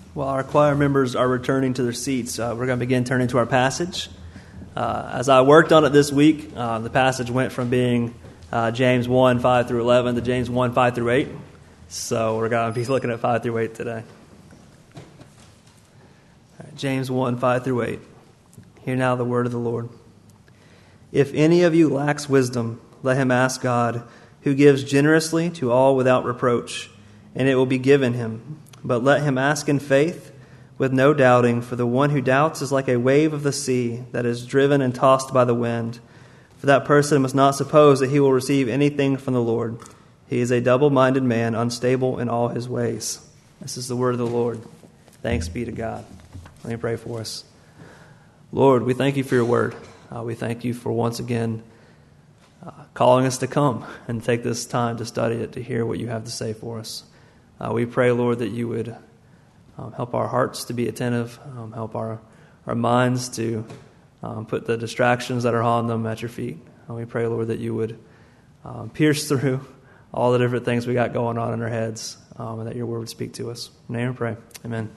While our choir members are returning to their seats, we're going to begin turning to our passage. As I worked on it this week, the passage went from being James 1, 5 through 11 to James 1, 5 through 8. So we're going to be looking at 5 through 8 today. All right, James 1, 5 through 8. Hear now the word of the Lord. If any of you lacks wisdom, let him ask God, who gives generously to all without reproach, and it will be given him. But let him ask in faith, with no doubting, for the one who doubts is like a wave of the sea that is driven and tossed by the wind. For that person must not suppose that he will receive anything from the Lord. He is a double-minded man, unstable in all his ways. This is the word of the Lord. Thanks be to God. Let me pray for us. Lord, we thank you for your word. We thank you for once again calling us to come and take this time to study it, to hear what you have to say for us. We pray, Lord, that you would help our hearts to be attentive, help our minds to put the distractions that are on them at your feet. And we pray, Lord, that you would pierce through all the different things we got going on in our heads, and that your word would speak to us. In your name we pray. Amen.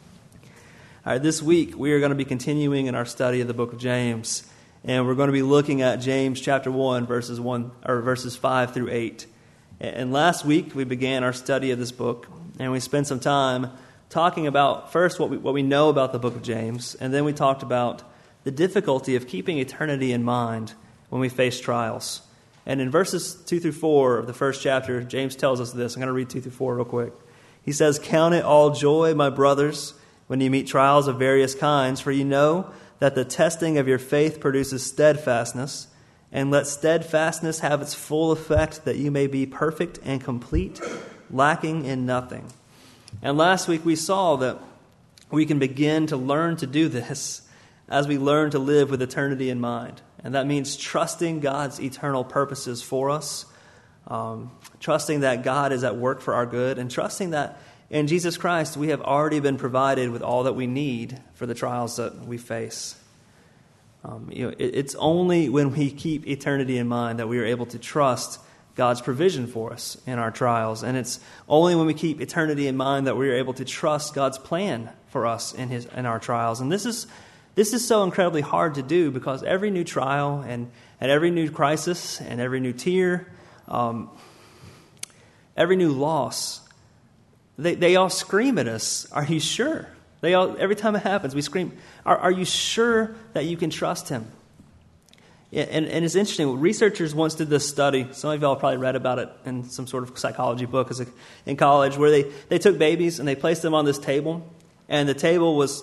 All right, this week we are going to be continuing in our study of the book of James, and we're going to be looking at James chapter 1, verses 5 through 8. And last week, we began our study of this book, and we spent some time talking about, first, what we know about the book of James, and then we talked about the difficulty of keeping eternity in mind when we face trials. And in verses 2 through 4 of the first chapter, James tells us this. I'm going to read 2 through 4 real quick. He says, "Count it all joy, my brothers, when you meet trials of various kinds, for you know that the testing of your faith produces steadfastness. And let steadfastness have its full effect, that you may be perfect and complete, lacking in nothing." And last week we saw that we can begin to learn to do this as we learn to live with eternity in mind. And that means trusting God's eternal purposes for us, trusting that God is at work for our good, and trusting that in Jesus Christ we have already been provided with all that we need for the trials that we face. It's only when we keep eternity in mind that we are able to trust God's provision for us in our trials. And it's only when we keep eternity in mind that we are able to trust God's plan for us in our trials. And this is so incredibly hard to do, because every new trial and every new crisis and every new tear, every new loss, they all scream at us, "Are you sure?" Every time it happens, we scream, are you sure that you can trust him? And it's interesting. Researchers once did this study. Some of y'all probably read about it in some sort of psychology book in college, where they took babies and they placed them on this table. And the table was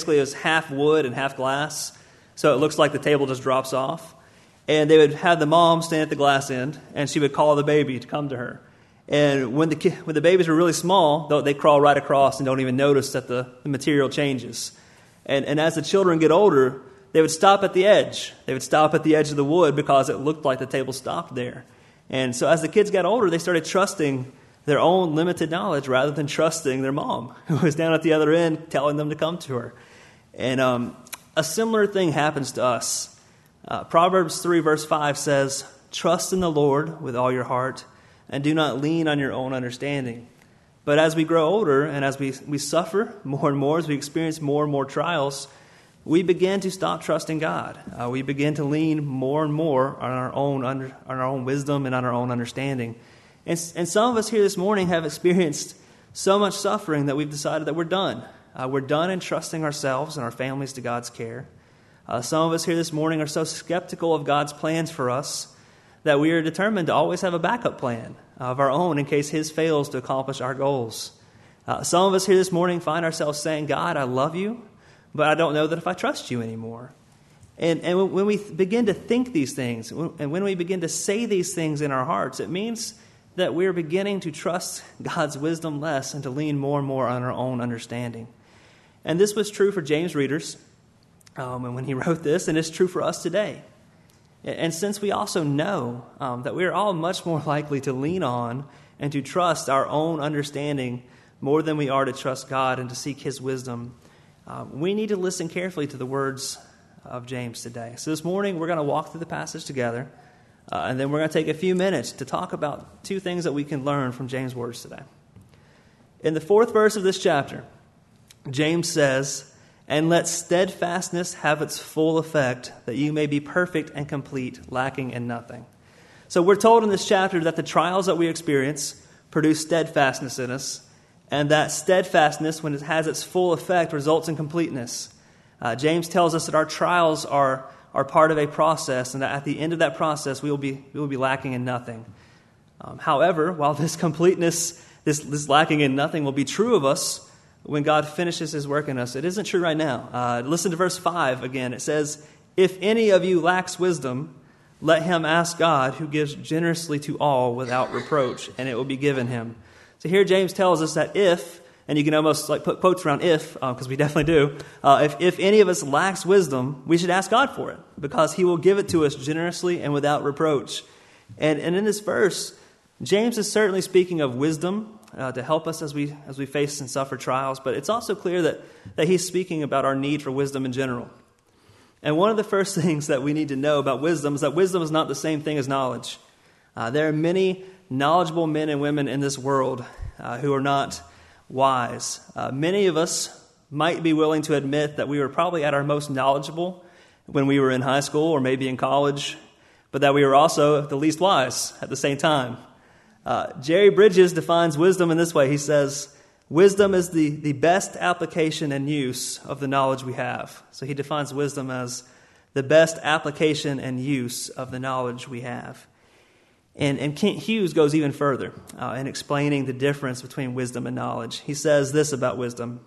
half wood and half glass. So it looks like the table just drops off. And they would have the mom stand at the glass end, and she would call the baby to come to her. And when the babies were really small, they crawl right across and don't even notice that the material changes. And as the children get older, they would stop at the edge. They would stop at the edge of the wood because it looked like the table stopped there. And so as the kids got older, they started trusting their own limited knowledge rather than trusting their mom, who was down at the other end telling them to come to her. And a similar thing happens to us. Proverbs 3 verse 5 says, "Trust in the Lord with all your heart, and do not lean on your own understanding." But as we grow older and as we suffer more and more, as we experience more and more trials, we begin to stop trusting God. We begin to lean more and more on our own wisdom and on our own understanding. And some of us here this morning have experienced so much suffering that we've decided that we're done. We're done in trusting ourselves and our families to God's care. Some of us here this morning are so skeptical of God's plans for us that we are determined to always have a backup plan of our own in case his fails to accomplish our goals. Some of us here this morning find ourselves saying, "God, I love you, but I don't know that if I trust you anymore." And when we begin to think these things, and when we begin to say these things in our hearts, it means that we're beginning to trust God's wisdom less and to lean more and more on our own understanding. And this was true for James' readers and when he wrote this, and it's true for us today. And since we also know that we are all much more likely to lean on and to trust our own understanding more than we are to trust God and to seek his wisdom, we need to listen carefully to the words of James today. So this morning we're going to walk through the passage together, and then we're going to take a few minutes to talk about two things that we can learn from James' words today. In the 4th verse of this chapter, James says, "And let steadfastness have its full effect, that you may be perfect and complete, lacking in nothing." So we're told in this chapter that the trials that we experience produce steadfastness in us, and that steadfastness, when it has its full effect, results in completeness. James tells us that our trials are part of a process, and that at the end of that process, we will be lacking in nothing. However, while this completeness, this lacking in nothing will be true of us when God finishes his work in us, it isn't true right now. Listen to verse 5 again. It says, "If any of you lacks wisdom, let him ask God, who gives generously to all without reproach, and it will be given him." So here James tells us that if, and you can almost like put quotes around if, because we definitely do, if any of us lacks wisdom, we should ask God for it, because he will give it to us generously and without reproach. And in this verse, James is certainly speaking of wisdom to help us as we face and suffer trials, but it's also clear that he's speaking about our need for wisdom in general. And one of the first things that we need to know about wisdom is that wisdom is not the same thing as knowledge. There are many knowledgeable men and women in this world who are not wise. Many of us might be willing to admit that we were probably at our most knowledgeable when we were in high school or maybe in college, but that we were also the least wise at the same time. Jerry Bridges defines wisdom in this way. He says, "Wisdom is the best application and use of the knowledge we have." So he defines wisdom as the best application and use of the knowledge we have. And Kent Hughes goes even further in explaining the difference between wisdom and knowledge. He says this about wisdom: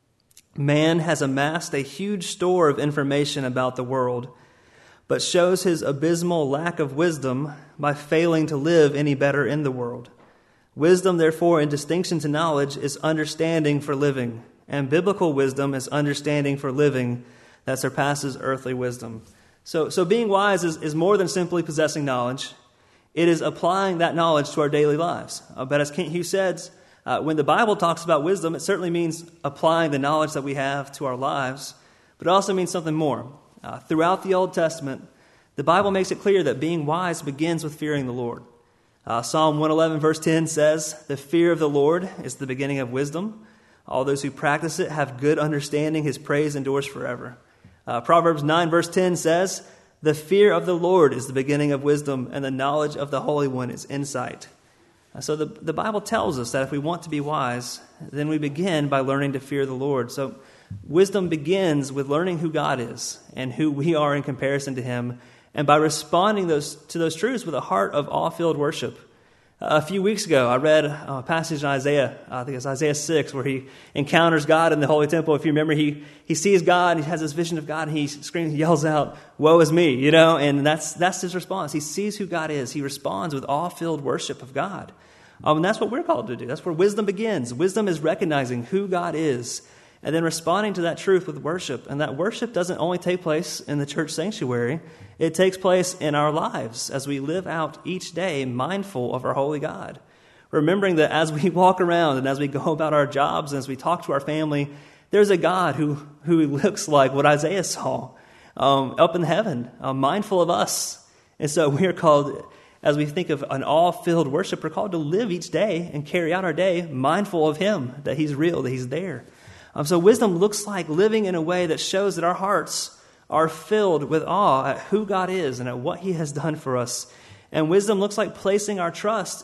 "Man has amassed a huge store of information about the world, but shows his abysmal lack of wisdom by failing to live any better in the world. Wisdom, therefore, in distinction to knowledge, is understanding for living, and biblical wisdom is understanding for living that surpasses earthly wisdom." So being wise is more than simply possessing knowledge. It is applying that knowledge to our daily lives. But as Kent Hughes says, when the Bible talks about wisdom, it certainly means applying the knowledge that we have to our lives, but it also means something more. Throughout the Old Testament, the Bible makes it clear that being wise begins with fearing the Lord. Psalm 111 verse 10 says, "The fear of the Lord is the beginning of wisdom. All those who practice it have good understanding. His praise endures forever." Proverbs 9 verse 10 says, "The fear of the Lord is the beginning of wisdom, and the knowledge of the Holy One is insight." So the Bible tells us that if we want to be wise, then we begin by learning to fear the Lord. So wisdom begins with learning who God is and who we are in comparison to him, and by responding to those truths with a heart of awe-filled worship. A few weeks ago, I read a passage in Isaiah, I think it's Isaiah 6, where he encounters God in the Holy Temple. If you remember, he sees God, he has this vision of God, and he screams, he yells out, "Woe is me," and that's his response. He sees who God is. He responds with awe-filled worship of God. And that's what we're called to do. That's where wisdom begins. Wisdom is recognizing who God is and then responding to that truth with worship. And that worship doesn't only take place in the church sanctuary. It takes place in our lives as we live out each day mindful of our holy God. Remembering that as we walk around and as we go about our jobs and as we talk to our family, there's a God who looks like what Isaiah saw up in heaven, mindful of us. And so we are called, as we think of an awe-filled worship, we're called to live each day and carry out our day mindful of him, that he's real, that he's there. So wisdom looks like living in a way that shows that our hearts are filled with awe at who God is and at what he has done for us. And wisdom looks like placing our trust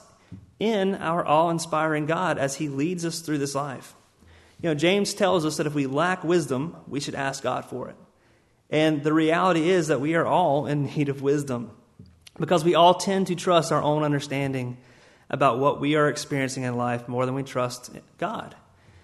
in our awe-inspiring God as he leads us through this life. James tells us that if we lack wisdom, we should ask God for it. And the reality is that we are all in need of wisdom, because we all tend to trust our own understanding about what we are experiencing in life more than we trust God.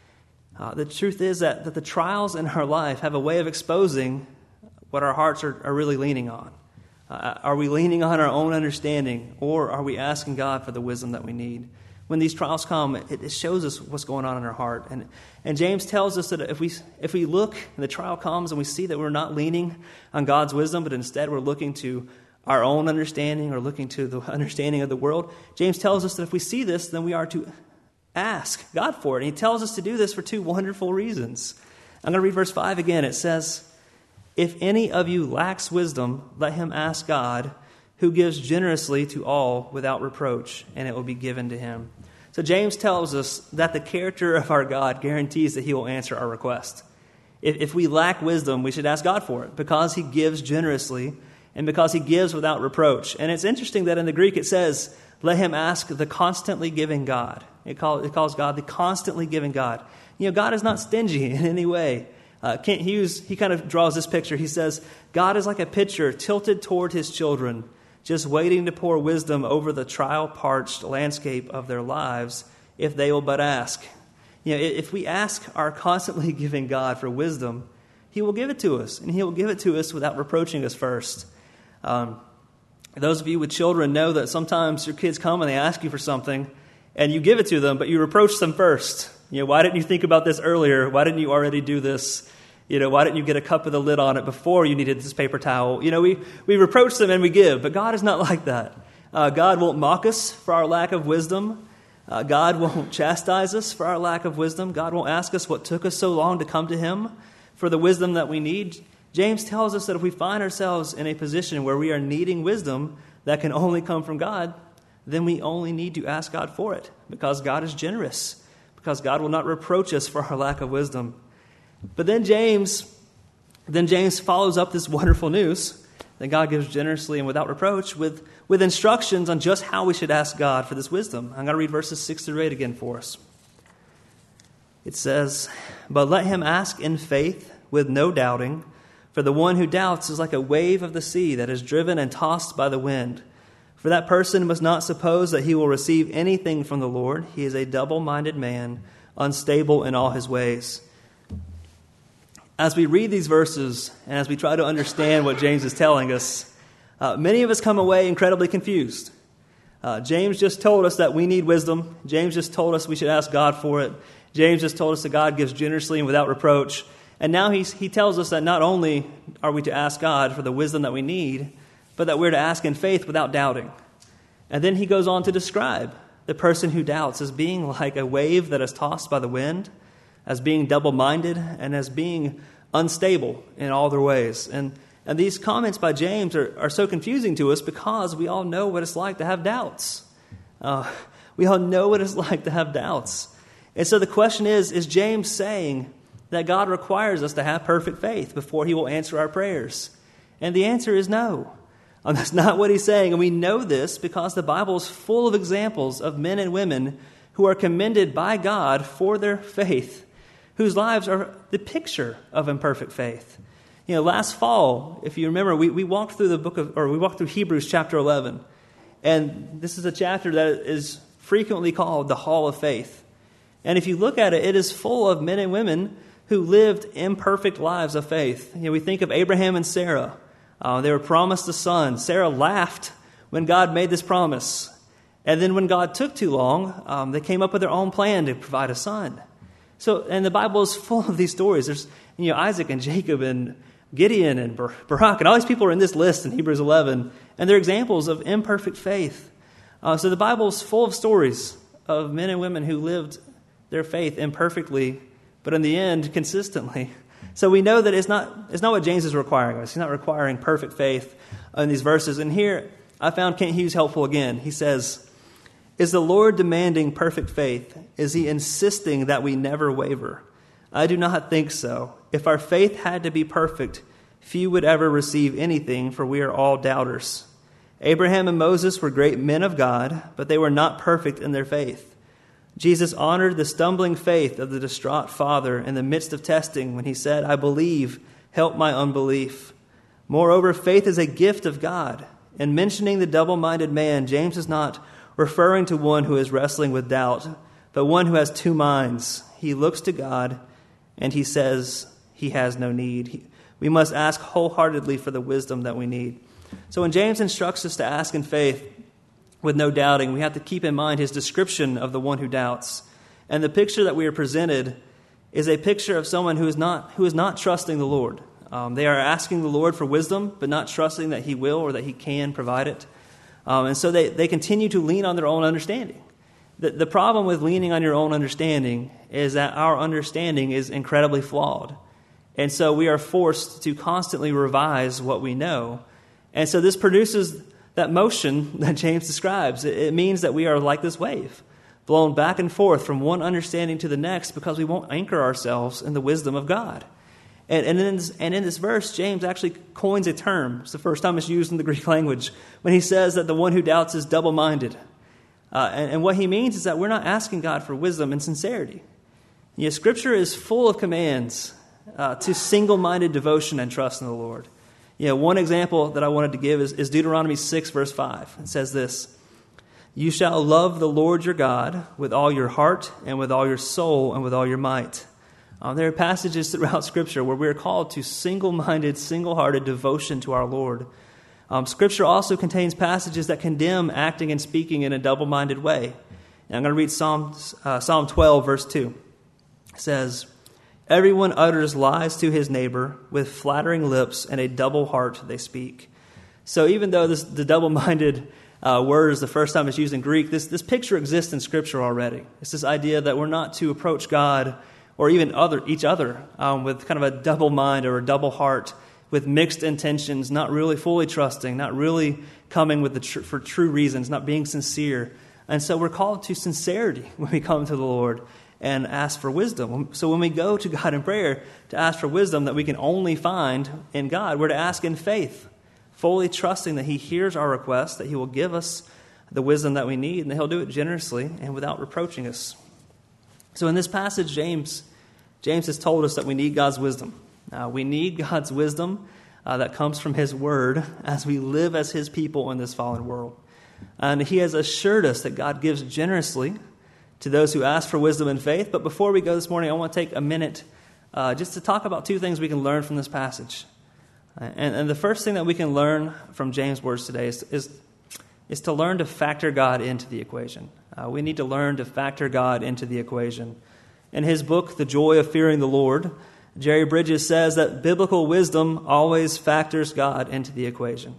The truth is that the trials in our life have a way of exposing what our hearts are really leaning on. Are we leaning on our own understanding, or are we asking God for the wisdom that we need? When these trials come, it shows us what's going on in our heart. And James tells us that if we look and the trial comes and we see that we're not leaning on God's wisdom, but instead we're looking to our own understanding or looking to the understanding of the world, James tells us that if we see this, then we are to ask God for it. And he tells us to do this for two wonderful reasons. I'm going to read verse 5 again. It says, "If any of you lacks wisdom, let him ask God, who gives generously to all without reproach, and it will be given to him." So James tells us that the character of our God guarantees that he will answer our request. If we lack wisdom, we should ask God for it because he gives generously and because he gives without reproach. And it's interesting that in the Greek it says, let him ask the constantly giving God. It calls God the constantly giving God. God is not stingy in any way. Kent Hughes, he kind of draws this picture. He says, God is like a pitcher tilted toward his children, just waiting to pour wisdom over the trial-parched landscape of their lives if they will but ask. If we ask our constantly giving God for wisdom, he will give it to us, and he will give it to us without reproaching us first. Those of you with children know that sometimes your kids come and they ask you for something, and you give it to them, but you reproach them first. Why didn't you think about this earlier? Why didn't you already do this? Why didn't you get a cup with a lid on it before you needed this paper towel? We reproach them and we give, but God is not like that. God won't mock us for our lack of wisdom. God won't chastise us for our lack of wisdom. God won't ask us what took us so long to come to him for the wisdom that we need. James tells us that if we find ourselves in a position where we are needing wisdom that can only come from God, then we only need to ask God for it because God is generous, because God will not reproach us for our lack of wisdom. But then James follows up this wonderful news that God gives generously and without reproach with instructions on just how we should ask God for this wisdom. I'm going to read verses 6 through 8 again for us. It says, but let him ask in faith with no doubting, for the one who doubts is like a wave of the sea that is driven and tossed by the wind. For that person must not suppose that he will receive anything from the Lord. He is a double-minded man, unstable in all his ways. As we read these verses and as we try to understand what James is telling us, many of us come away incredibly confused. James just told us that we need wisdom. James just told us we should ask God for it. James just told us that God gives generously and without reproach. And now he tells us that not only are we to ask God for the wisdom that we need, but that we're to ask in faith without doubting. And then he goes on to describe the person who doubts as being like a wave that is tossed by the wind, as being double-minded, and as being unstable in all their ways. And these comments by James are so confusing to us because we all know what it's like to have doubts. We all know what it's like to have doubts. And so the question is James saying that God requires us to have perfect faith before he will answer our prayers? And the answer is no. That's not what he's saying. And we know this because the Bible is full of examples of men and women who are commended by God for their faith, whose lives are the picture of imperfect faith. Last fall, if you remember, we walked through we walked through Hebrews chapter 11. And this is a chapter that is frequently called the Hall of Faith. And if you look at it, it is full of men and women who lived imperfect lives of faith. We think of Abraham and Sarah. They were promised a son. Sarah laughed when God made this promise. And then when God took too long, they came up with their own plan to provide a son. And the Bible is full of these stories. There's Isaac and Jacob and Gideon and Barak, and all these people are in this list in Hebrews 11, and they're examples of imperfect faith. So the Bible is full of stories of men and women who lived their faith imperfectly, but in the end, consistently. So we know that it's not what James is requiring us. He's not requiring perfect faith in these verses. And here, I found Kent Hughes helpful again. He says, is the Lord demanding perfect faith? Is he insisting that we never waver? I do not think so. If our faith had to be perfect, few would ever receive anything, for we are all doubters. Abraham and Moses were great men of God, but they were not perfect in their faith. Jesus honored the stumbling faith of the distraught father in the midst of testing when he said, I believe, help my unbelief. Moreover, faith is a gift of God. In mentioning the double-minded man, James is not referring to one who is wrestling with doubt, but one who has two minds. He looks to God and he says he has no need. We must ask wholeheartedly for the wisdom that we need. So when James instructs us to ask in faith with no doubting, we have to keep in mind his description of the one who doubts. And the picture that we are presented is a picture of someone who is not trusting the Lord. They are asking the Lord for wisdom, but not trusting that he will or that he can provide it. And so they continue to lean on their own understanding. The problem with leaning on your own understanding is that our understanding is incredibly flawed. And so we are forced to constantly revise what we know. And so this produces that motion that James describes. It means that we are like this wave, blown back and forth from one understanding to the next because we won't anchor ourselves in the wisdom of God. And in this verse, James actually coins a term. It's the first time it's used in the Greek language when he says that the one who doubts is double-minded. And what he means is that we're not asking God for wisdom and sincerity. Scripture is full of commands to single-minded devotion and trust in the Lord. One example that I wanted to give is Deuteronomy 6, verse 5. It says this: "You shall love the Lord your God with all your heart and with all your soul and with all your might." There are passages throughout Scripture where we are called to single-minded, single-hearted devotion to our Lord. Scripture also contains passages that condemn acting and speaking in a double-minded way. And I'm going to read Psalm 12, verse 2. It says, "Everyone utters lies to his neighbor with flattering lips, and a double heart they speak." So even though the double-minded word is the first time it's used in Greek, this picture exists in Scripture already. It's this idea that we're not to approach God or even each other with kind of a double mind or a double heart, with mixed intentions, not really fully trusting, not really coming with for true reasons, not being sincere. And so we're called to sincerity when we come to the Lord and ask for wisdom. So when we go to God in prayer to ask for wisdom that we can only find in God, we're to ask in faith, fully trusting that He hears our request, that He will give us the wisdom that we need, and that He'll do it generously and without reproaching us. So in this passage, James has told us that we need God's wisdom. We need God's wisdom that comes from His Word as we live as His people in this fallen world. And He has assured us that God gives generously to those who ask for wisdom and faith. But before we go this morning, I want to take a minute just to talk about two things we can learn from this passage. And the first thing that we can learn from James' words today is to learn to factor God into the equation. We need to learn to factor God into the equation. In his book, The Joy of Fearing the Lord, Jerry Bridges says that biblical wisdom always factors God into the equation.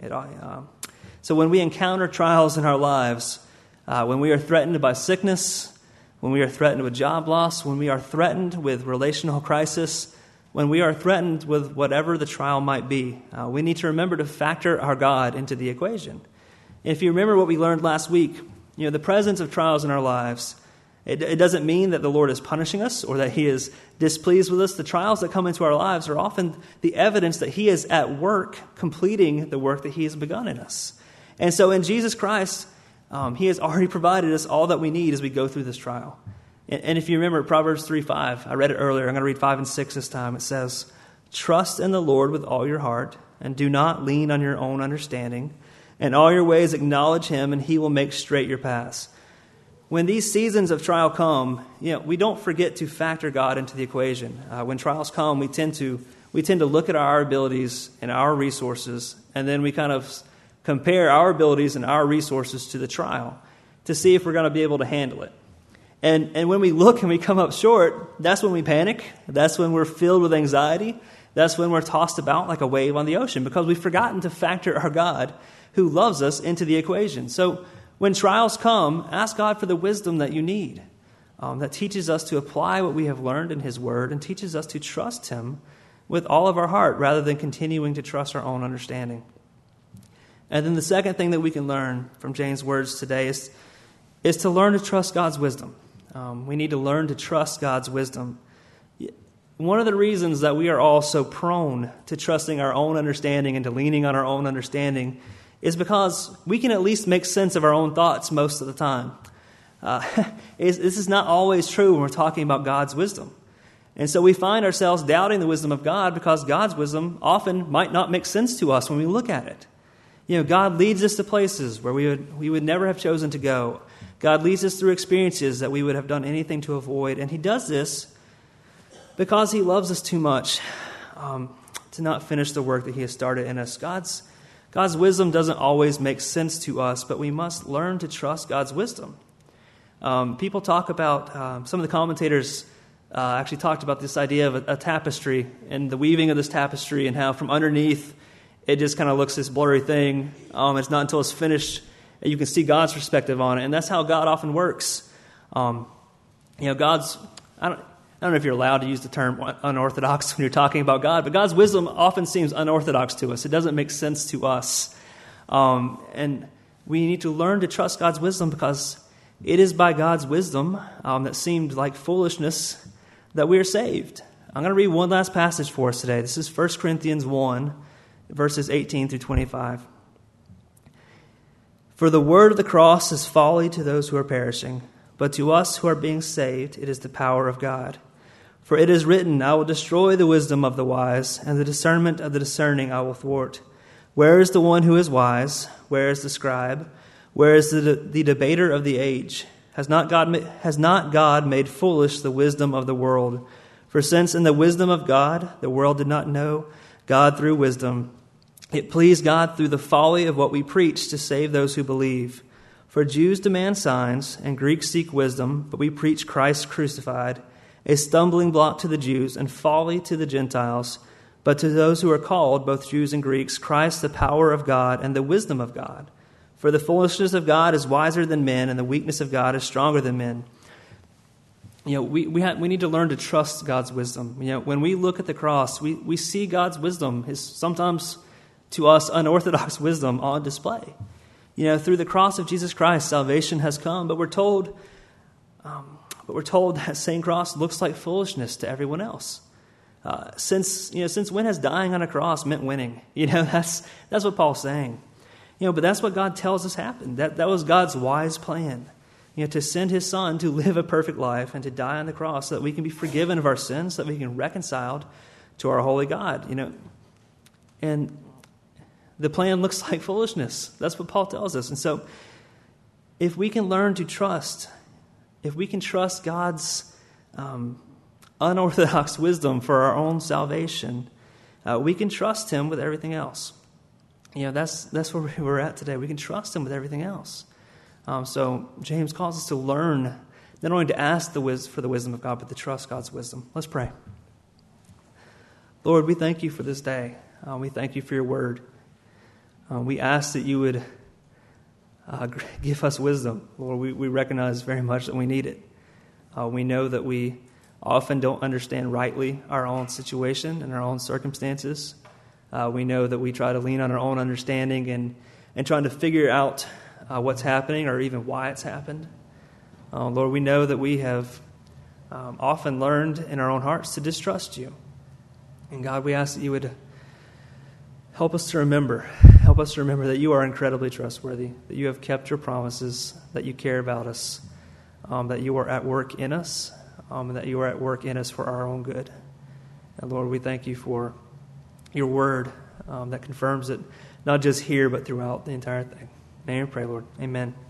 So when we encounter trials in our lives, when we are threatened by sickness, when we are threatened with job loss, when we are threatened with relational crisis, when we are threatened with whatever the trial might be, we need to remember to factor our God into the equation. If you remember what we learned last week, the presence of trials in our lives, it doesn't mean that the Lord is punishing us or that He is displeased with us. The trials that come into our lives are often the evidence that He is at work completing the work that He has begun in us. And so in Jesus Christ, He has already provided us all that we need as we go through this trial. And if you remember Proverbs 3:5, I read it earlier. I'm going to read 5 and 6 this time. It says, "Trust in the Lord with all your heart, and do not lean on your own understanding. In all your ways acknowledge Him, and He will make straight your paths." When these seasons of trial come, we don't forget to factor God into the equation. When trials come, we tend to look at our abilities and our resources, and then we kind of compare our abilities and our resources to the trial to see if we're going to be able to handle it. And when we look and we come up short, that's when we panic. That's when we're filled with anxiety. That's when we're tossed about like a wave on the ocean because we've forgotten to factor our God who loves us into the equation. So when trials come, ask God for the wisdom that you need, that teaches us to apply what we have learned in His Word and teaches us to trust Him with all of our heart rather than continuing to trust our own understanding. And then the second thing that we can learn from James' words today is to learn to trust God's wisdom. We need to learn to trust God's wisdom. One of the reasons that we are all so prone to trusting our own understanding and to leaning on our own understanding is because we can at least make sense of our own thoughts most of the time. This is not always true when we're talking about God's wisdom. And so we find ourselves doubting the wisdom of God because God's wisdom often might not make sense to us when we look at it. God leads us to places where we would never have chosen to go. God leads us through experiences that we would have done anything to avoid. And He does this because He loves us too much to not finish the work that He has started in us. God's wisdom doesn't always make sense to us, but we must learn to trust God's wisdom. People talk about, some of the commentators actually talked about this idea of a tapestry and the weaving of this tapestry and how from underneath it just kind of looks this blurry thing. It's not until it's finished that you can see God's perspective on it. And that's how God often works. God's, I don't know if you're allowed to use the term unorthodox when you're talking about God, but God's wisdom often seems unorthodox to us. It doesn't make sense to us. And we need to learn to trust God's wisdom because it is by God's wisdom that seemed like foolishness that we are saved. I'm going to read one last passage for us today. This is 1 Corinthians 1, verses 18 through 25. For the word of the cross is folly to those who are perishing, but to us who are being saved it is the power of God. For it is written, I will destroy the wisdom of the wise, and the discernment of the discerning I will thwart. Where is the one who is wise? Where is the scribe? Where is the debater of the age? Has not God made foolish the wisdom of the world? For since in the wisdom of God the world did not know God through wisdom, it pleased God through the folly of what we preach to save those who believe. For Jews demand signs, and Greeks seek wisdom, but we preach Christ crucified, a stumbling block to the Jews and folly to the Gentiles. But to those who are called, both Jews and Greeks, Christ the power of God and the wisdom of God. For the foolishness of God is wiser than men, and the weakness of God is stronger than men. We need to learn to trust God's wisdom. When we look at the cross, we see God's wisdom, His sometimes to us unorthodox wisdom, on display. Through the cross of Jesus Christ, salvation has come, but we're told that same cross looks like foolishness to everyone else. Since when has dying on a cross meant winning? That's what Paul's saying. But that's what God tells us happened. That was God's wise plan. To send His Son to live a perfect life and to die on the cross so that we can be forgiven of our sins, so that we can be reconciled to our holy God. And the plan looks like foolishness. That's what Paul tells us. And so if we can learn to trust, if we can trust God's unorthodox wisdom for our own salvation, we can trust Him with everything else. That's where we're at today. We can trust Him with everything else. So James calls us to learn, not only to ask for the wisdom of God, but to trust God's wisdom. Let's pray. Lord, we thank You for this day. We thank You for Your word. We ask that You would give us wisdom. Lord, we recognize very much that we need it. We know that we often don't understand rightly our own situation and our own circumstances. We know that we try to lean on our own understanding and trying to figure out what's happening or even why it's happened. Lord, we know that we have often learned in our own hearts to distrust You. And God, we ask that You would help us to remember that You are incredibly trustworthy, that You have kept Your promises, that You care about us, that You are at work in us, and that You are at work in us for our own good. And Lord, we thank You for Your word that confirms it, not just here, but throughout the entire thing. In your name we pray, Lord. Amen.